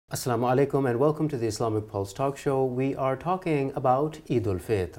Assalamu alaikum and welcome to the Islamic Pulse Talk Show. We are talking about Eid al-Fitr.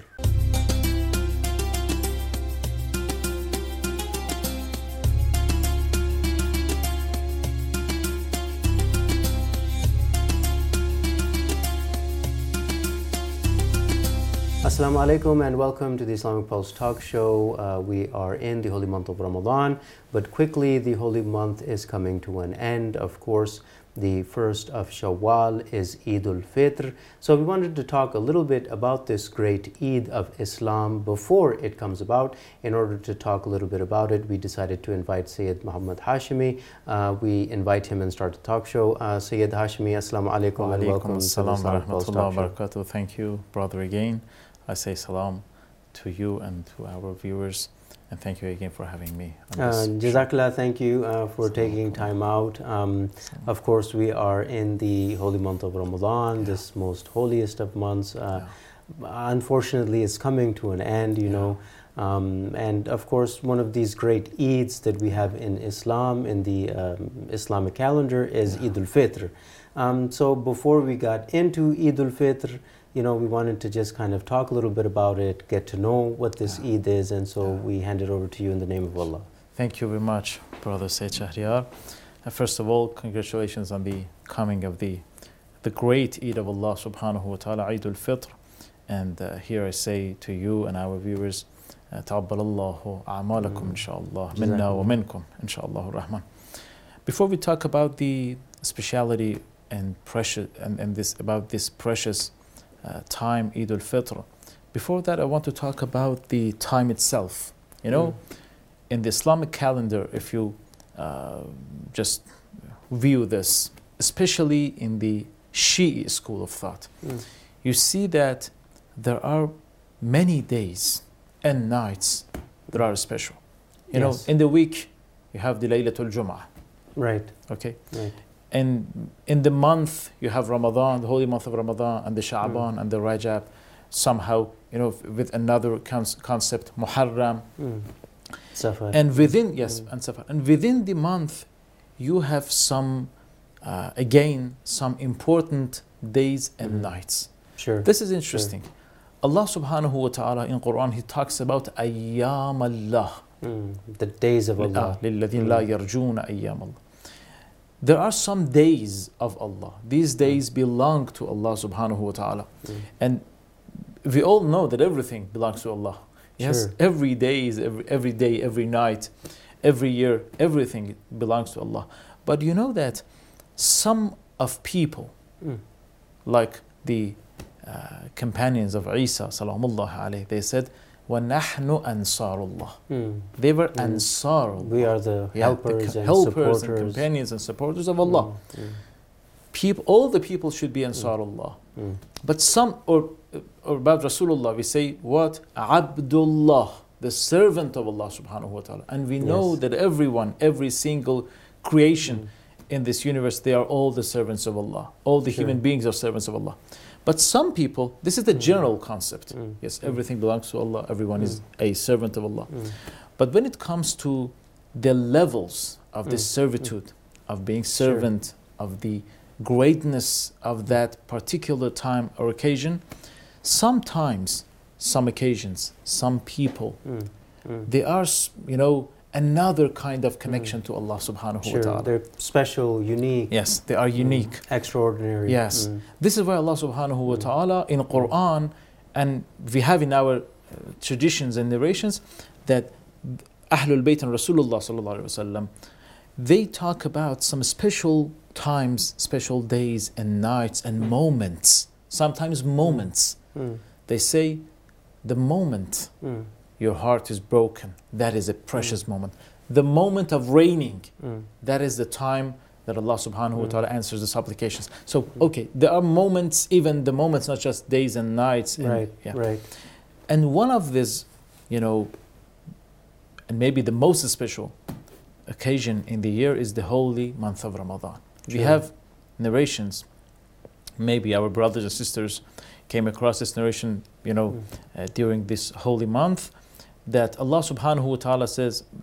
Assalamu alaikum and welcome to the Islamic Pulse Talk Show. We are in the holy month of Ramadan, but quickly the holy month is coming to an end. Of course, the first of Shawwal is Eid al-Fitr. So we wanted to talk a little bit about this great Eid of Islam before it comes about. In order to talk a little bit about it, we decided to invite Sayyid Muhammad Hashimi. We invite him and start the talk show. Sayyid Hashimi, Assalamu alaikum and welcome to the Islamic Pulse Talk Show. Thank you, brother, again. I say salam to you and to our viewers. And thank you again for having me. Jazakallah, thank you for taking time out. Of course, we are in the holy month of Ramadan, this most holiest of months. Unfortunately, it's coming to an end, you know. And of course, one of these great Eids that we have in Islam, in the Islamic calendar, is Eid al-Fitr. So before we got into Eid al-Fitr, you know, we wanted to just kind of talk a little bit about it, get to know what this Eid is, and so we hand it over to you in the name of Allah. Thank you very much, Brother Sayyid Shahriyar. First of all, congratulations on the coming of the great Eid of Allah subhanahu wa ta'ala, Eid al-Fitr. And here I say to you and our viewers, تَعَبَّلَ اللَّهُ أَعْمَالَكُمْ إِنشَاءَ اللَّهُ مِنَّا وَمِنْكُمْ إِنشَاءَ اللَّهُ الرَّحْمَنِ. Before we talk about the speciality and precious and this precious time, Eid al-Fitr. Before that, I want to talk about the time itself. You know, in the Islamic calendar, if you just view this, especially in the Shi'i school of thought, you see that there are many days and nights that are special. You know, in the week, you have the Laylatul Jum'ah. Right. Okay. Right. And in the month, you have Ramadan, the holy month of Ramadan, and the Sha'ban and the Rajab, somehow, you know, with another concept, Muharram. Safar. And within, and Safar. And within the month, you have some, again, some important days and nights. Sure. This is interesting. Sure. Allah subhanahu wa ta'ala in Quran, He talks about Ayyam Allah. The days of Allah. لِلَّذِينَ لَا يَرْجُونَ أَيَّامَ اللَّهِ. There are some days of Allah. These days belong to Allah subhanahu wa ta'ala. And we all know that everything belongs to Allah. Yes, every day, every night, every year, everything belongs to Allah. But you know that some of people, like the companions of Isa, salamullah alayhi, they said, وَنَحْنُ أَنصَارُ اللَّهِ. They were Ansar. We are the helpers and helpers supporters. And companions and supporters of Allah. All the people should be Ansar Allah. But some, or about Rasulullah, we say, what? Abdullah, the servant of Allah subhanahu wa ta'ala. And we know that everyone, every single creation in this universe, they are all the servants of Allah. All the human beings are servants of Allah. But some people, this is the general concept. Yes, everything belongs to Allah. Everyone is a servant of Allah. But when it comes to the levels of this servitude, of being servant, of the greatness of that particular time or occasion, sometimes, some occasions, some people, they are, you know, another kind of connection to Allah subhanahu wa ta'ala. They're special, unique. Yes, they are unique. Extraordinary. Yes. This is why Allah subhanahu wa ta'ala in Quran, and we have in our traditions and narrations, that Ahlul Bayt and Rasulullah sallallahu alayhi wa sallam, they talk about some special times, special days and nights and moments. Sometimes moments. They say the moment your heart is broken, that is a precious moment. The moment of raining, that is the time that Allah subhanahu wa ta'ala answers the supplications. So, okay, there are moments, even the moments, not just days and nights. And, right. And one of these, you know, and maybe the most special occasion in the year is the holy month of Ramadan. We have narrations, maybe our brothers and sisters came across this narration, you know, during this holy month, that Allah subhanahu wa ta'ala says,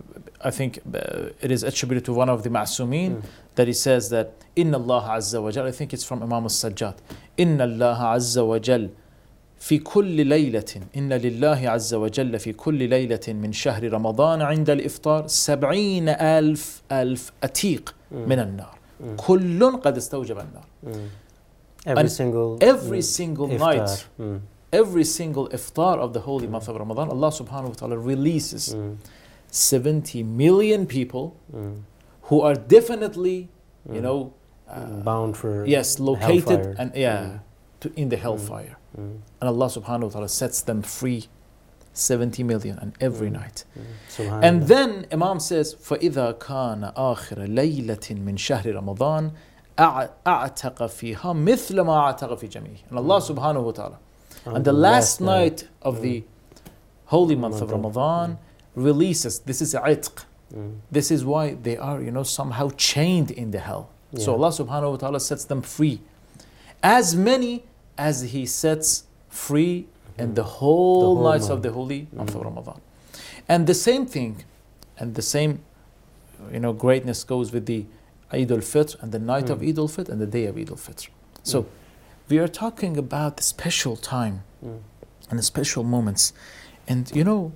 I think it is attributed to one of the Ma'sumin that he says that Inna Allah Azza wa Jal, I think it's from Imam al-Sajjad, Inna Allah Azza wa Jal في كل ليلة إن لله عز وجل في كل ليلة من شهر رمضان عند الإفطار 70,000 أتيق من النار كل قد استوجب النار. Every single iftar. Night, every single iftar of the holy month of Ramadan, Allah subhanahu wa ta'ala releases 70 million people who are definitely, you know, bound for located hellfire. And in the hellfire. And Allah subhanahu wa ta'ala sets them free, 70 million, and every night. And then Imam says, فَإِذَا كَانَ آخِرَ لَيْلَةٍ مِّن شَهْرِ رَمَضَانَ أَعْتَقَ فِيهَا مِثْلَ مَا أَعْتَقَ فِي جَمِيعٍ. And Allah subhanahu wa ta'ala, and the last night of the holy month of Ramadan releases, this is itq. This is why they are, you know, somehow chained in the hell. So Allah subhanahu wa ta'ala sets them free. As many as He sets free in the whole nights of the holy month of Ramadan. And the same thing, and the same, you know, greatness goes with the Eid al-Fitr and the night of Eid al-Fitr and the day of Eid al-Fitr. So we are talking about the special time and the special moments. And you know,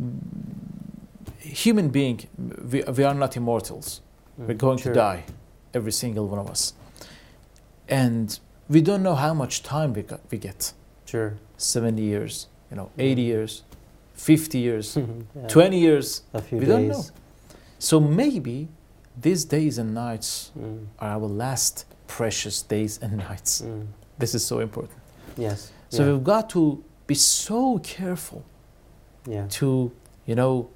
human being, we are not immortals. We're going to die, every single one of us. And we don't know how much time we get. 70 years, you know, 80 years, 50 years, 20 years. We don't know. So maybe these days and nights are our last precious days and nights. This is so important. Yes. So we've got to be so careful to, you know,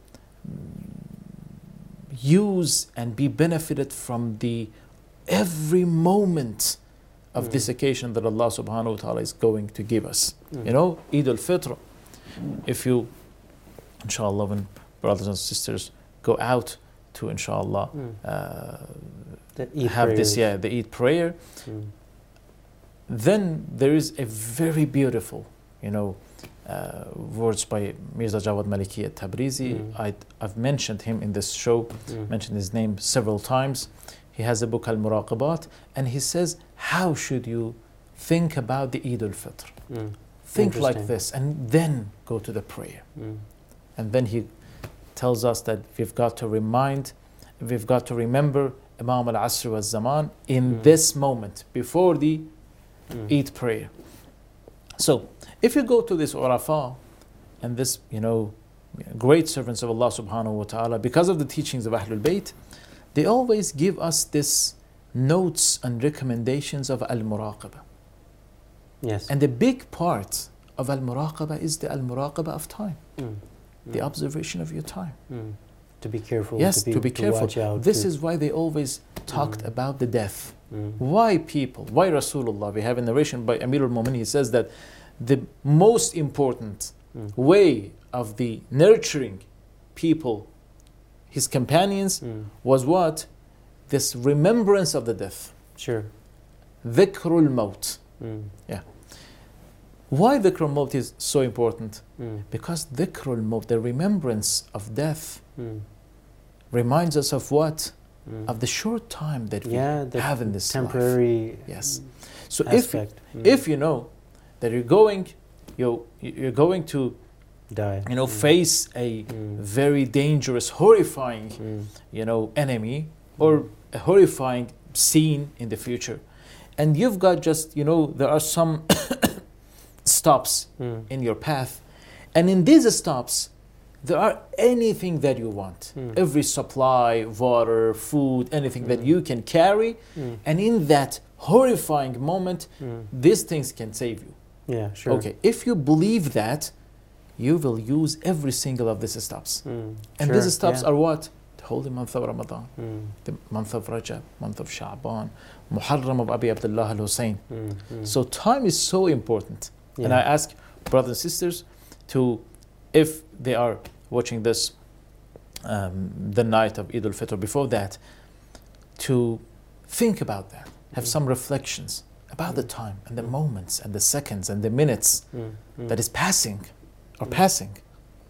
use and be benefited from the every moment of this occasion that Allah subhanahu wa ta'ala is going to give us. You know, Eid al-Fitr, if you, inshallah, when brothers and sisters go out to, inshallah, have this, the Eid prayer, then there is a very beautiful, you know, words by Mirza Jawad Maliki at-Tabrizi. I've mentioned him in this show, mentioned his name several times. He has a book, Al-Muraqabat, and he says, how should you think about the Eid al-Fitr? Think like this, and then go to the prayer. And then he tells us that we've got to remember Imam al-Asr wa Zaman in this moment, before the Eid prayer. So, if you go to this Urafah, and this, you know, great servants of Allah subhanahu wa ta'ala, because of the teachings of Ahlul Bayt, they always give us this notes and recommendations of al-muraqabah. Yes. And the big part of al-muraqabah is the al-muraqabah of time. The observation of your time. To be careful. Yes, to be careful. Watch out, this is why they always talked about the death. Why Rasulullah, we have a narration by Amir al-Mu'minin, he says that the most important way of the nurturing people, his companions, was what? This remembrance of the death. Dhikrul Maut. Why Dhikrul Maut is so important? Because Dhikrul Maut, the remembrance of death, reminds us of what? Of the short time that we have in this temporary life. Yes. So aspect. if you know that you're going to die, you know, face a very dangerous, horrifying, you know, enemy, or a horrifying scene in the future, and you've got just, you know, there are some stops in your path, and in these stops there are anything that you want, every supply, water, food, anything that you can carry, and in that horrifying moment, these things can save you. Okay, if you believe that, you will use every single of these stops. And these stops are what? The holy month of Ramadan, the month of Rajab, month of Sha'ban, Muharram of Abi Abdullah al-Hussein. So time is so important. And I ask brothers and sisters to, if they are watching this the night of Eid al-Fitr, before that, to think about that, have some reflections about the time and the moments and the seconds and the minutes that is passing or passing.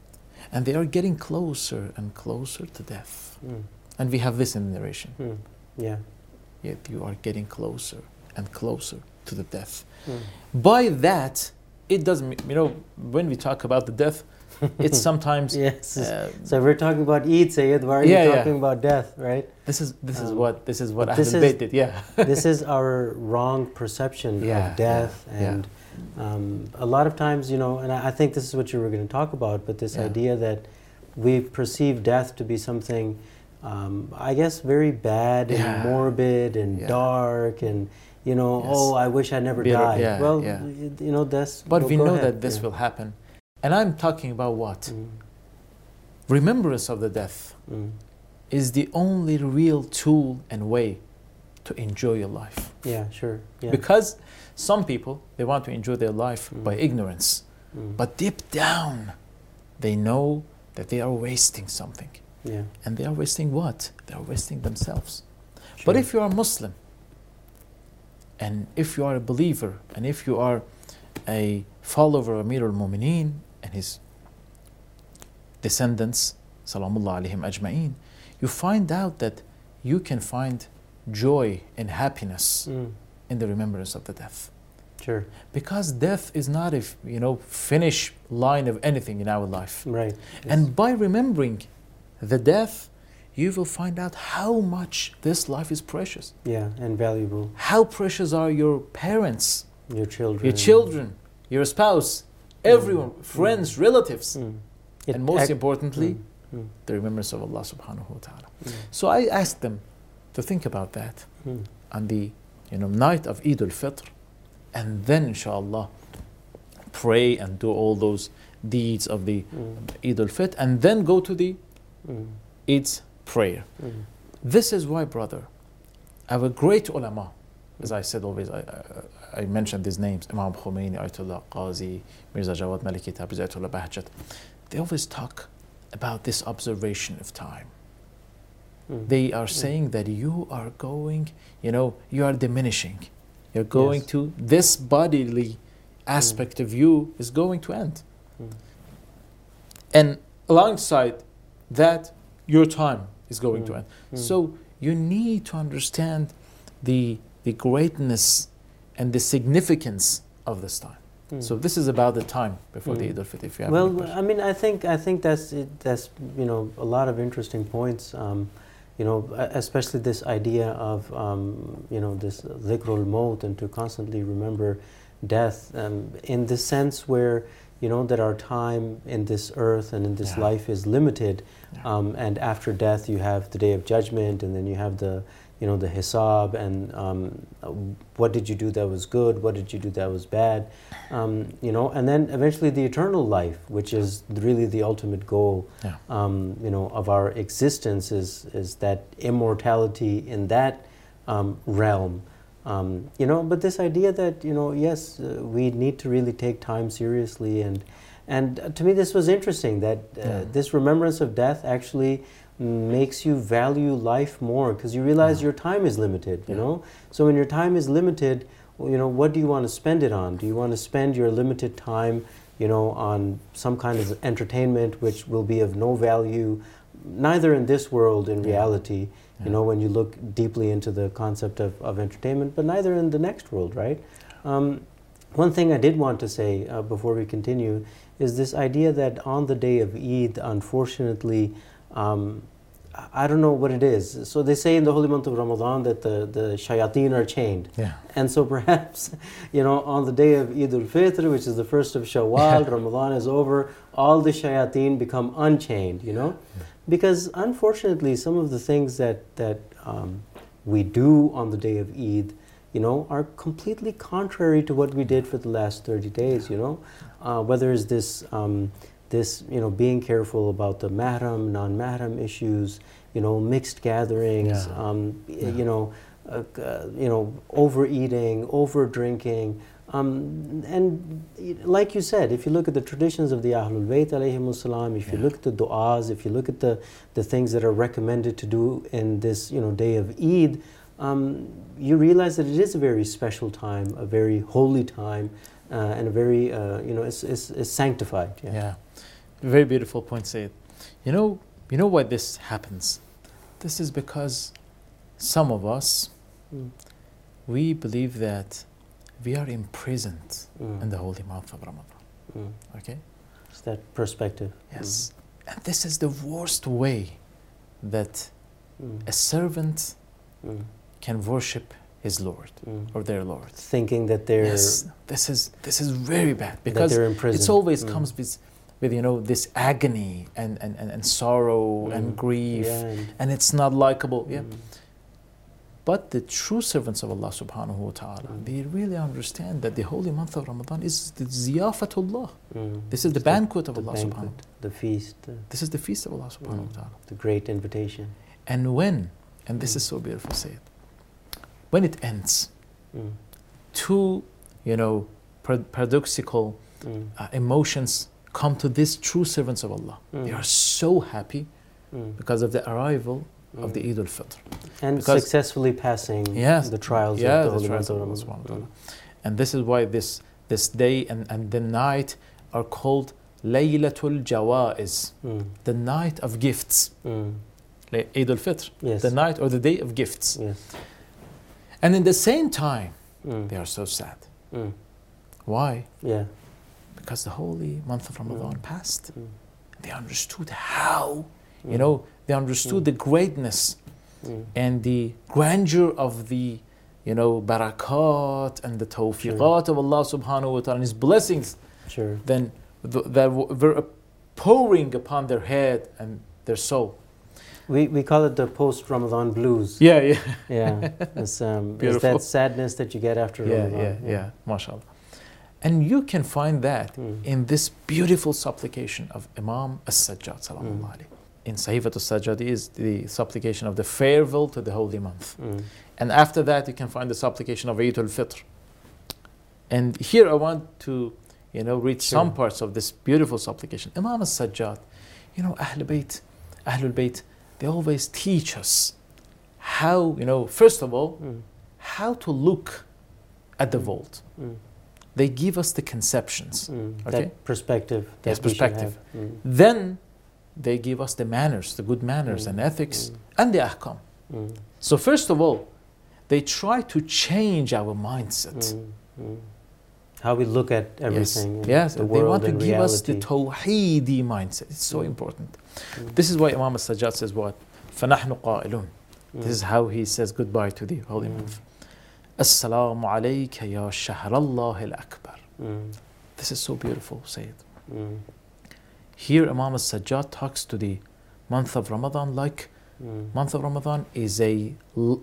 and they are getting closer and closer to death. And we have this in the narration. Yeah. Yet you are getting closer and closer to the death. By that, it doesn't, when we talk about the death, it's sometimes... Yes. So we're talking about Eid, Sayyid. Why are you talking about death, right? This is what Ahlul Bayt did, This is our wrong perception of death. And a lot of times, and I think this is what you were going to talk about, but this idea that we perceive death to be something, I guess, very bad and morbid and dark and, oh, I wish I never died. That's... But we know that this will happen. And I'm talking about what? Remembrance of the death is the only real tool and way to enjoy your life. Yeah, sure. Yeah. Because some people, they want to enjoy their life by ignorance. But deep down, they know that they are wasting something. Yeah. And they are wasting what? They are wasting themselves. Sure. But if you are a Muslim, and if you are a believer, and if you are a follower of Amir al-Mu'mineen and his descendants, Salamullah alayhim ajma'een, you find out that you can find joy and happiness in the remembrance of the death. Sure. Because death is not a finish line of anything in our life. Right. Yes. And by remembering the death, you will find out how much this life is precious. Yeah, and valuable. How precious are your parents, your children, your spouse, everyone, friends, relatives, and most importantly, the remembrance of Allah subhanahu wa ta'ala. So I asked them to think about that on the night of Eid al-Fitr, and then inshallah pray and do all those deeds of the Eid al-Fitr, and then go to the Eid's prayer. This is why, brother, our great ulama, as I said always, I mentioned these names, Imam Khomeini, Ayatollah Qazi, Mirza Jawad Maliki Tabrizi, Ayatollah Bahjat, they always talk about this observation of time. They are saying that you are going, you are diminishing. You're going to, this bodily aspect of you is going to end. And alongside that, your time is going to end. So you need to understand the greatness and the significance of this time. So this is about the time before the Eid al-Fitr. If you have any questions. I mean, I think that's a lot of interesting points. Especially this idea of this dhikrul maut, and to constantly remember death, in the sense where that our time in this earth and in this life is limited, and after death you have the day of judgment, and then you have the the hisab, and what did you do that was good, what did you do that was bad, and then eventually the eternal life, which is really the ultimate goal, of our existence, is that immortality in that realm. But this idea that yes, we need to really take time seriously, and to me this was interesting that this remembrance of death actually makes you value life more, because you realize your time is limited. So when your time is limited, what do you want to spend it on? Do you want to spend your limited time on some kind of entertainment which will be of no value, neither in this world in reality, when you look deeply into the concept of entertainment, but neither in the next world, right? One thing I did want to say before we continue is this idea that on the day of Eid, unfortunately, I don't know what it is. So they say in the holy month of Ramadan that the shayateen are chained. And so perhaps, on the day of Eid al-Fitr, which is the first of Shawwal, Ramadan is over, all the shayateen become unchained, Because unfortunately, some of the things that we do on the day of Eid, are completely contrary to what we did for the last 30 days, whether it's this, being careful about the mahram, non-mahram issues, mixed gatherings, overeating, over-drinking. And like you said, if you look at the traditions of the Ahlul Bayt alayhimus salam, if you look at the du'as, if you look at the things that are recommended to do in this, day of Eid, you realize that it is a very special time, a very holy time, and a very, it's sanctified. Very beautiful point, Sayyid. You know why this happens? This is because some of us, we believe that we are imprisoned in the holy month of Ramadan. Okay? It's that perspective. Yes. And this is the worst way that a servant can worship his Lord or their Lord. Thinking that they're... Yes, this is very bad, because they're imprisoned. It always comes with this agony and sorrow and grief, and it's not likable. But the true servants of Allah subhanahu wa ta'ala, they really understand that the holy month of Ramadan is the ziyafatullah. This is the banquet of Allah subhanahu wa ta'ala. The feast. This is the feast of Allah subhanahu wa ta'ala. The great invitation. And this is so beautiful, Sayyid, when it ends, two, paradoxical emotions come to these true servants of Allah. They are so happy because of the arrival of the Eid al-Fitr. And because successfully passing the trials of the holy month of Ramadan. And this is why this day and the night are called Laylatul Jawaiz, the night of gifts. Eid al-Fitr, the night or the day of gifts. And in the same time, they are so sad. Why? Because the holy month of Ramadan passed. They understood how, they understood the greatness and the grandeur of the, barakat and the tawfiqat of Allah subhanahu wa ta'ala and His blessings. Then that were pouring upon their head and their soul. We call it the post-Ramadan blues. Yeah. It's that sadness that you get after Ramadan. Yeah, mashallah. And you can find that in this beautiful supplication of Imam As-Sajjad sallallahu alayhi. In Sahifat As-Sajjad is the supplication of the farewell to the holy month. And after that you can find the supplication of Eid al-Fitr. And here I want to read some parts of this beautiful supplication. Imam As-Sajjad, Ahlul Bayt, they always teach us how, first of all, how to look at the vault. They give us the conceptions. That perspective. Yes, perspective. Then they give us the manners, the good manners and ethics and the ahkam. So first of all, they try to change our mindset. How we look at everything. Yes, the they world want to and give reality. us the tawheedi mindset. It's so important. This is why Imam As-Sajjad says what? فَنَحْنُ قَائِلُونَ. This is how he says goodbye to the holy month. Assalamu alayka ya shahrallah al-akbar. This is so beautiful, Sayyid. Here Imam As-Sajjad talks to the month of Ramadan like month of Ramadan is an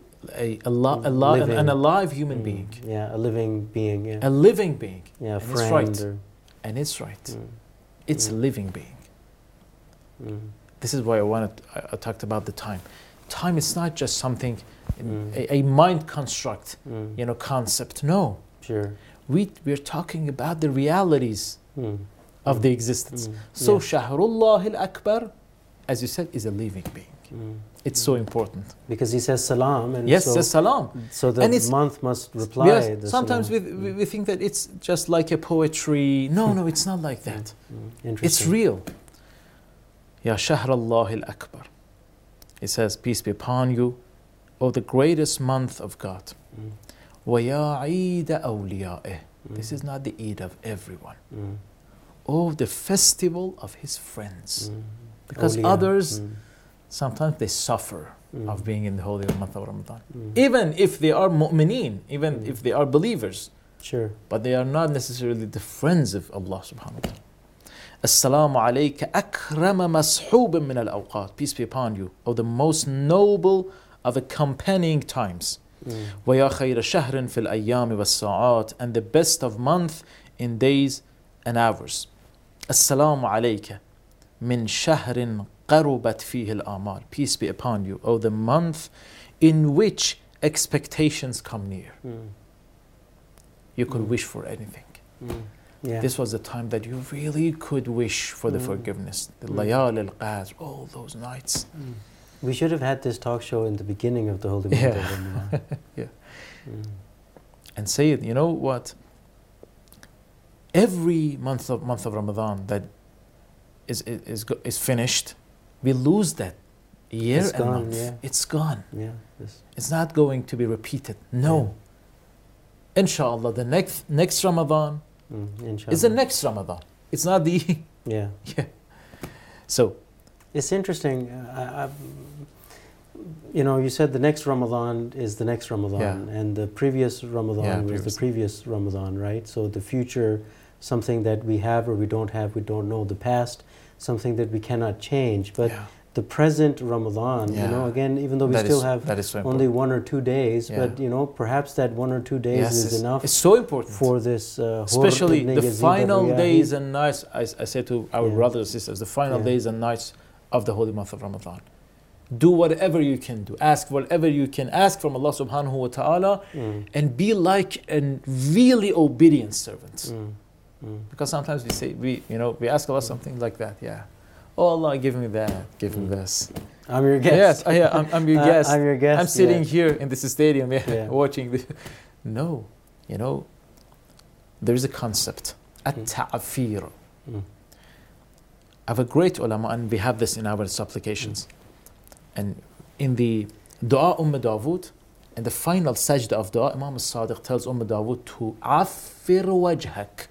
alive human being. Yeah, a living being. A living being. Yeah, and friend. it's right. And it's right. It's a living being. This is why I talked about the time. Time is not just something, a mind construct, concept. No. Sure. We're talking about the realities of the existence. So Shahrullah al-Akbar, as you said, is a living being. It's so important. Because he says salam. And says salam. So the month must reply. Yes, sometimes we think that it's just like a poetry. No, it's not like that. It's real. Ya Shahrullah al-Akbar. It says, peace be upon you, O the greatest month of God. وَيَا عِيدَ أَوْلِيَائِهِ. This is not the Eid of everyone. Oh, the festival of his friends. Because others, sometimes they suffer of being in the holy month of Ramadan. Even if they are mu'mineen, even if they are believers. Sure. But they are not necessarily the friends of Allah subhanahu wa ta'ala. Assalamu alayka akrama mashoobin min al-awqat. Peace be upon you, O the most noble of accompanying times. وَيَا خَيْرَ شَهْرٍ فِي الْأَيَّامِ وَالسَّاعَاتِ. And the best of month in days and hours. Assalamu alayka min shahrin qarubat fihi al-amal. Peace be upon you, O the month in which expectations come near. You could wish for anything. This was the time that you really could wish for the forgiveness. The Layal al-Qadr, all those nights. We should have had this talk show in the beginning of the holy month of Ramadan. And Sayyid, you know what? Every month of Ramadan that is finished, we lose that year It's and gone, month. yeah. It's gone. Yeah. It's not going to be repeated. No. Inshallah, the next Ramadan Inshallah. is the next Ramadan. It's not the Yeah. yeah. So It's interesting. You said the next Ramadan is the next Ramadan, and the previous Ramadan was the previous Ramadan, right? So the future, something that we have or we don't have, we don't know. The past, something that we cannot change. But the present Ramadan, again, even though we still have only 1 or 2 days, but perhaps that 1 or 2 days is enough. It's so important for this, especially the final days and nights. I say to our brothers and sisters, the final days and nights of the holy month of Ramadan. Do whatever you can do. Ask whatever you can ask from Allah subhanahu wa ta'ala, and be like a really obedient servant. Because sometimes we ask Allah something like that. Oh Allah, give me that, give me this. I'm your guest. Yes, I'm your guest. I'm your guest. I'm sitting here in this stadium, watching this. No, there is a concept, at-ta'afir. I have a great ulama, and we have this in our supplications. And in the Dua Dawood, in the final sajda of Dua, Imam al-Sadiq tells Dawood to affir wajhak.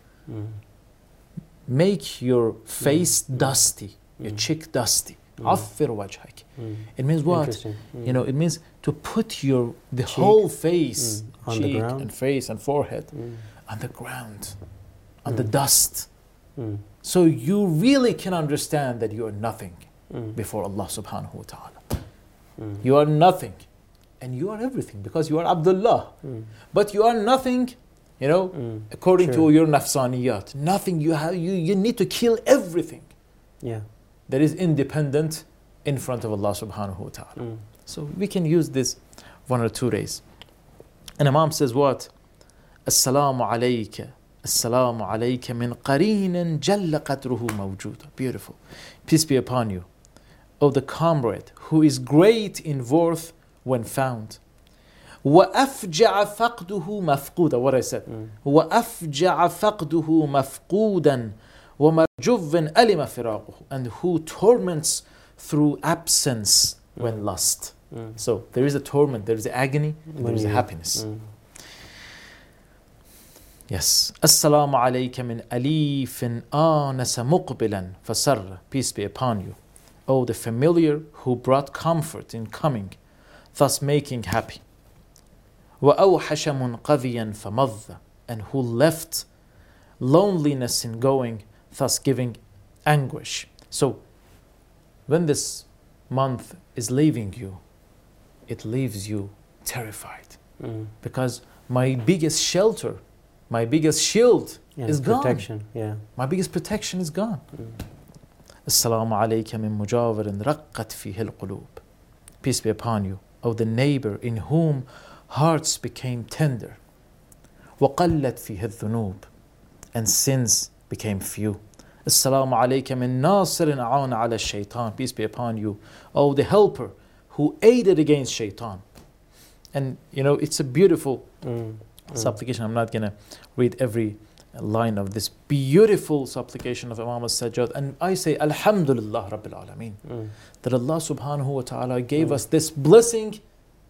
Make your face dusty, your cheek dusty. Affir wajhak. It means what? It means to put the whole face, cheek and face and forehead on the ground, on the dust. So you really can understand that you are nothing before Allah subhanahu wa ta'ala. You are nothing and you are everything because you are Abdullah. But you are nothing, according to your nafsaniyat. Nothing. You need to kill everything that is independent in front of Allah subhanahu wa ta'ala. So we can use this 1 or 2 days. And Imam says what? Assalamu alayka. Assalamu alayka min qarinin jalla qadruhu mawjuda. Beautiful. Peace be upon you. Oh, the comrade who is great in worth when found. وَأَفْجَعَ فَقْدُهُ مَفْقُودًا. What I said. وَأَفْجَعَ فَقْدُهُ مَفْقُودًا وَمَرْجُوًّا أَلِمَ فِرَاقُهُ. And who torments through absence when lost. So there is a torment, there is agony, there is a happiness. Yes. Assalamu alayka min alifin anasa muqbilan fasarra. Peace be upon you. Oh, the familiar who brought comfort in coming, thus making happy. وَأَوْحَشَ مُنْقَذِيًا فَمَضَّ. And who left loneliness in going, thus giving anguish. So, when this month is leaving you, it leaves you terrified. Because my biggest shelter, my biggest shield is protection. Gone. My biggest protection is gone. Assalamu alayka min mujawirin raqqat fihi al-qulub. Peace be upon you, O the neighbor in whom hearts became tender. وَقَلَّتْ فِيهِ الذُّنُوبِ. And sins became few. Assalamu alayka min nasirin a'ana ala shaitan. Peace be upon you, O the helper who aided against shaitan. And it's a beautiful supplication. I'm not going to read every line of this beautiful supplication of Imam al-Sajjad. And I say, Alhamdulillah Rabbil Alameen. That Allah subhanahu wa ta'ala gave us this blessing.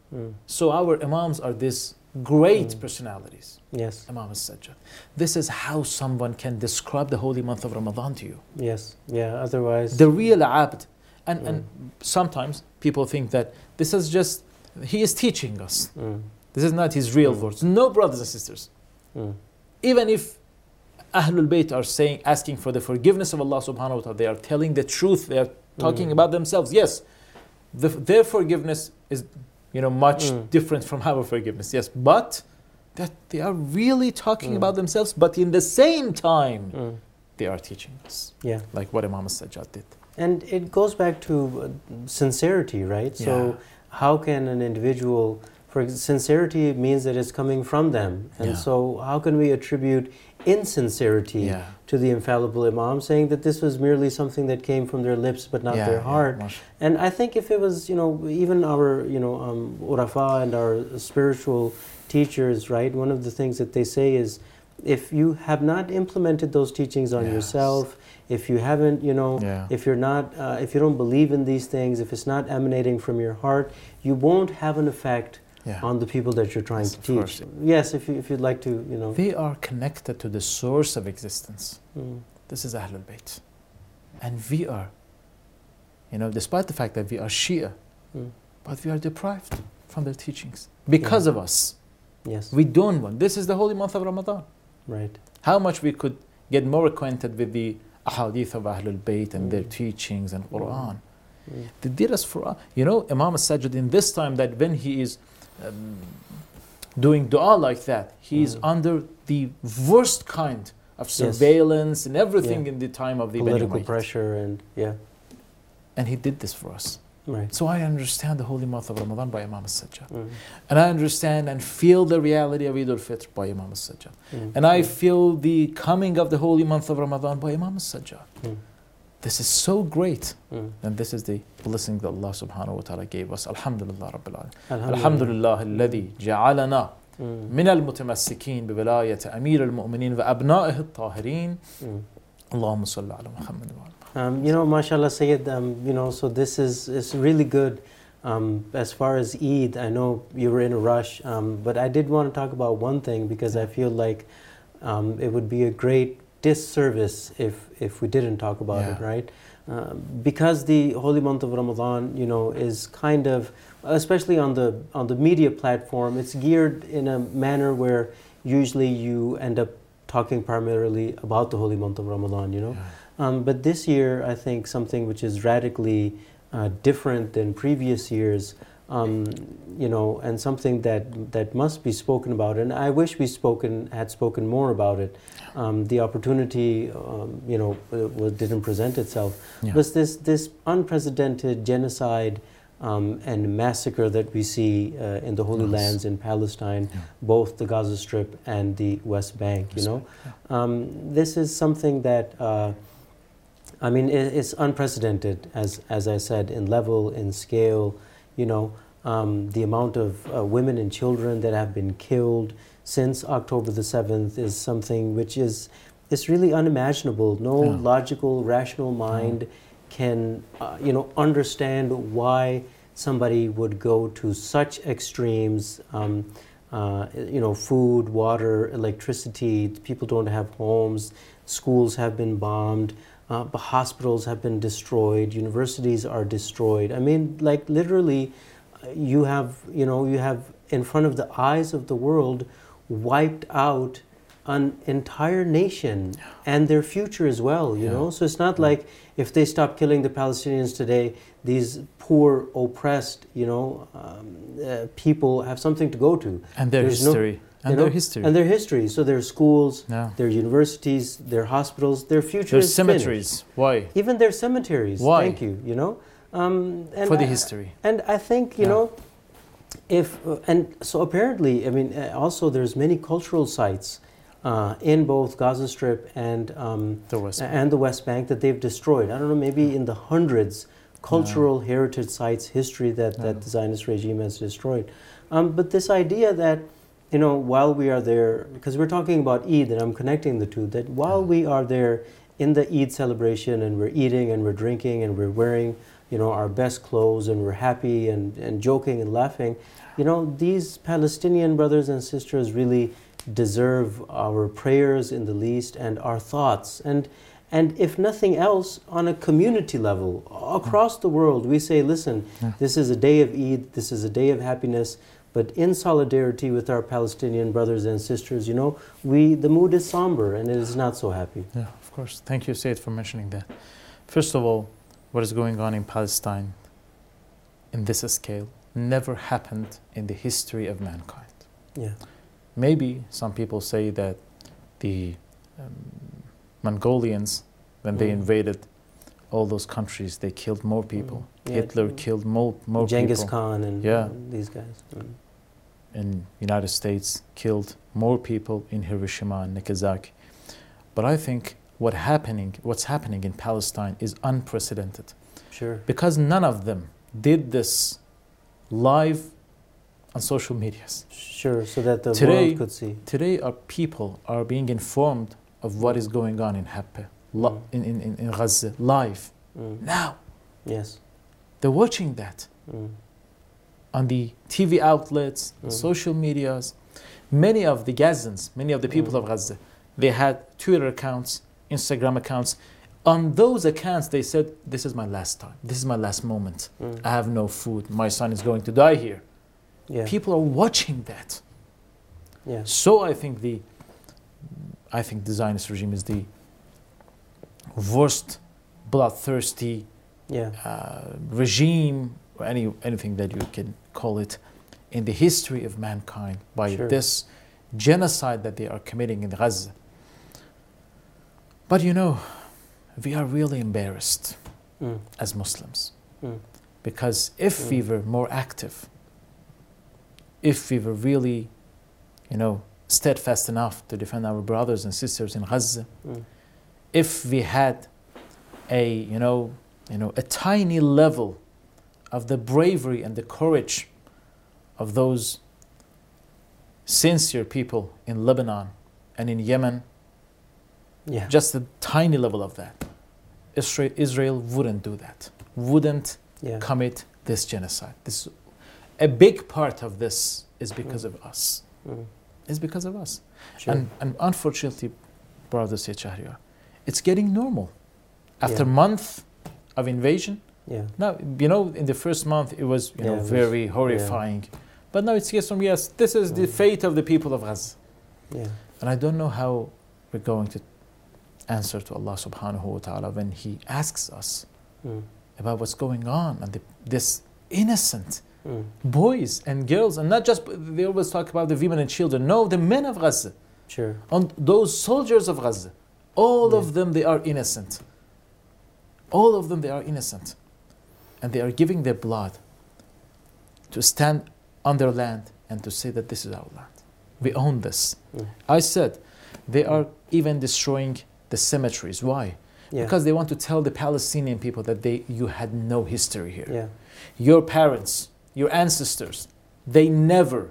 So our Imams are these great personalities. Yes. Imam al-Sajjad. This is how someone can describe the holy month of Ramadan to you. Yes. Yeah, otherwise. The real abd. And sometimes people think that this is just, he is teaching us. This is not his real words. No, brothers and sisters. Even if Ahlul Bayt are asking for the forgiveness of Allah subhanahu wa ta'ala, they are telling the truth, they are talking about themselves. Yes, their forgiveness is much different from our forgiveness. Yes, but that they are really talking about themselves, but in the same time, they are teaching us. Yeah. Like what Imam al-Sajjad did. And it goes back to sincerity, right? So how can an individual, sincerity means that it's coming from them. And so how can we attribute insincerity to the infallible Imam, saying that this was merely something that came from their lips but not their heart? And I think if it was, even our, urafa and our spiritual teachers, right, one of the things that they say is if you have not implemented those teachings on Yes. yourself, if you haven't, Yeah. if you're not, if you don't believe in these things, if it's not emanating from your heart, you won't have an effect Yeah. on the people that you're trying Yes, to of teach. course. Yes, if you'd like to, They are connected to the source of existence. Mm, This is Ahlul Bayt. And we are, despite the fact that we are Shia, mm, but we are deprived from their teachings because Yeah. of us. yes, We don't want. This is the holy month of Ramadan. right. How much we could get more acquainted with the ahadith of Ahlul Bayt and their Mm. teachings and Quran. Mm, They did us for us. Imam al-Sajjad in this time that when he is doing dua like that, he is under the worst kind of surveillance and everything Yeah. in the time of the Bani Political Umayyad. pressure and And he did this for us. right. So I understand the holy month of Ramadan by Imam al-Sajjad. Mm, And I understand and feel the reality of Eid al-Fitr by Imam al-Sajjad. mm, And I mm, feel the coming of the holy month of Ramadan by Imam al-Sajjad. mm, This is so great. mm. And this is the blessing that Allah subhanahu wa ta'ala gave us. Alhamdulillah Rabbil Alamin. Alhamdulillah. Alhamdulillah alladhi ja'alana Mm, من المتمسكين بولاية أمير المؤمنين وأبنائه الطاهرين mm. اللهم صل على محمد وعلى Mashallah, Sayyid, so this is really good. As far as Eid, I know you were in a rush, but I did want to talk about one thing because I feel like it would be a great disservice if we didn't talk about it, Yeah. right? Because the holy month of Ramadan, is kind of, especially on the media platform, it's geared in a manner where usually you end up talking primarily about the holy month of Ramadan, But this year, I think something which is radically different than previous years, and something that must be spoken about. And I wish we had spoken more about it. The opportunity, didn't present itself. Yeah. But this unprecedented genocide and massacre that we see in the Holy Yes. Lands in Palestine, Yeah. both the Gaza Strip and the West Bank, This is something that, it's unprecedented, as I said, in level, in scale, the amount of women and children that have been killed since October the 7th is something which is really unimaginable. No Yeah. logical, rational mind can, understand why somebody would go to such extremes. Food, water, electricity, people don't have homes, schools have been bombed, hospitals have been destroyed, universities are destroyed. Literally, you have in front of the eyes of the world wiped out an entire nation and their future as well, Yeah. So it's not like if they stop killing the Palestinians today, these poor, oppressed, people have something to go to. And their There's history. And their history. And their history. So their schools, Yeah. their universities, their hospitals, their future Their is cemeteries. finished. Why? Even their cemeteries. Why? Thank you. And For the history. And I think so apparently, also there's many cultural sites in both Gaza Strip and the West Bank that they've destroyed. I don't know, maybe in the hundreds, cultural heritage sites, history that the Zionist regime has destroyed. But this idea that, while we are there, because we're talking about Eid, and I'm connecting the two, that while we are there in the Eid celebration and we're eating and we're drinking and we're wearing, our best clothes and we're happy and joking and laughing, these Palestinian brothers and sisters really deserve our prayers in the least and our thoughts. And if nothing else, on a community level, across the world, we say, listen, this is a day of Eid, this is a day of happiness, but in solidarity with our Palestinian brothers and sisters, the mood is somber and it is not so happy. Yeah, of course. Thank you, Sayyid, for mentioning that. First of all, what is going on in Palestine in this scale never happened in the history of mankind. Yeah. Maybe some people say that the Mongolians, when they invaded all those countries, they killed more people. Yeah. Hitler killed more Genghis people. Khan and Yeah. these guys. In United States killed more people in Hiroshima and Nagasaki. But I think what's happening in Palestine is unprecedented. Sure. Because none of them did this live on social medias. Sure, so that the Today- world could see. Today, our people are being informed of what is going on in Happe, in Gaza, live. Now, Yes. they're watching that on the TV outlets, social medias. Many of the Gazans, many of the people of Gaza, they had Twitter accounts, Instagram accounts. On those accounts, they said, this is my last time. This is my last moment. I have no food. My son is going to die here. Yeah. People are watching that. Yeah. So I think the Zionist regime is the worst bloodthirsty Yeah. regime, or anything that you can call it, in the history of mankind by Sure. this genocide that they are committing in Gaza. But we are really embarrassed as Muslims, because if we were more active, if we were really, steadfast enough to defend our brothers and sisters in Gaza, if we had a tiny level of the bravery and the courage of those sincere people in Lebanon and in Yemen, Yeah. just a tiny level of that, Israel wouldn't do that, wouldn't Yeah. commit this genocide. A big part of this is because of us. It's because of us. Sure. And unfortunately, Brother Sayyid Shahriar, it's getting normal. After Yeah. month of invasion, Yeah. now, in the first month it was, Yeah, it was- very horrifying. But now it's yes, this is the fate of the people of Gaza. Yeah. And I don't know how we're going to answer to Allah subhanahu wa ta'ala when He asks us about what's going on and this innocent boys and girls, and not just, they always talk about the women and children. No, the men of Gaza, Sure. and those soldiers of Gaza, all Yeah. of them, they are innocent. All of them, they are innocent. And they are giving their blood to stand on their land and to say that this is our land. We own this. I said, they are even destroying the cemeteries. Why? Yeah. Because they want to tell the Palestinian people that you had no history here. Yeah. Your parents, your ancestors, they never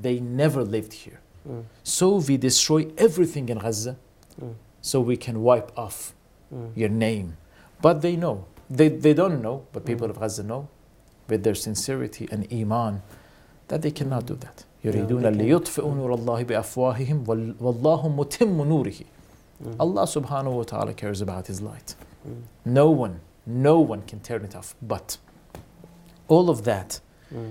lived here. So we destroy everything in Gaza so we can wipe off your name. But they know. They don't know, but people of Gaza know, with their sincerity and iman, that they cannot do that. يريدون ليطفئوا نور الله بأفواههم والله متم نوره. Allah subhanahu wa ta'ala cares about His light. No one can turn it off. But all of that,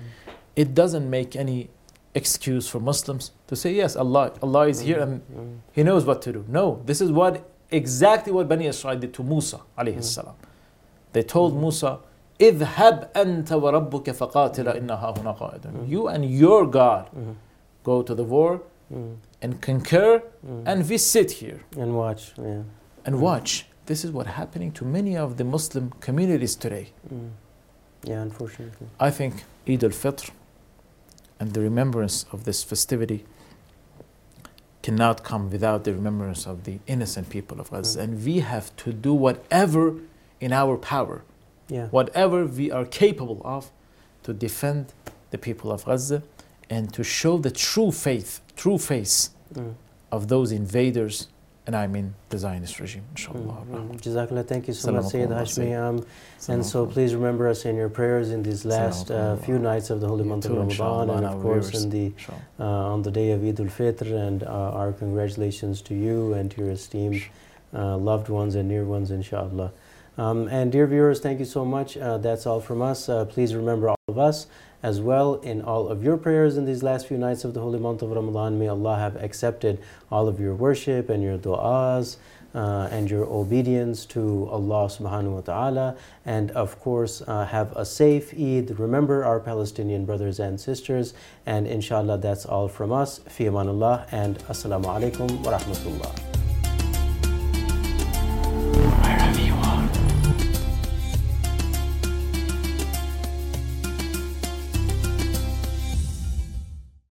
it doesn't make any excuse for Muslims to say, yes, Allah is here and He knows what to do. No, this is exactly what Bani Israel did to Musa alayhi salam. They told Musa, اذهب أنت وربك فقاتلا إنها هنا قائد. You and your God go to the war and conquer, and we sit here And watch. Yeah. and watch. This is what's happening to many of the Muslim communities today. Yeah, unfortunately. I think Eid al-Fitr and the remembrance of this festivity cannot come without the remembrance of the innocent people of Gaza. And we have to do whatever in our power, whatever we are capable of, to defend the people of Gaza and to show the true face of those invaders, and I mean the Zionist regime, inshallah. Jazakallah, thank you so much, Sayyid Hashmi. And so please remember us in your prayers in these last few nights of the holy month of Ramadan, and of course on the day of Eid al-Fitr, and our congratulations to you and to your esteemed loved ones and near ones, inshallah. And dear viewers, thank you so much. That's all from us. Please remember all of us as well in all of your prayers in these last few nights of the holy month of Ramadan. May Allah have accepted all of your worship and your du'as and your obedience to Allah subhanahu wa ta'ala. And of course, have a safe Eid. Remember our Palestinian brothers and sisters. And inshallah, that's all from us. Fi amanullah, and assalamu alaikum wa rahmatullah.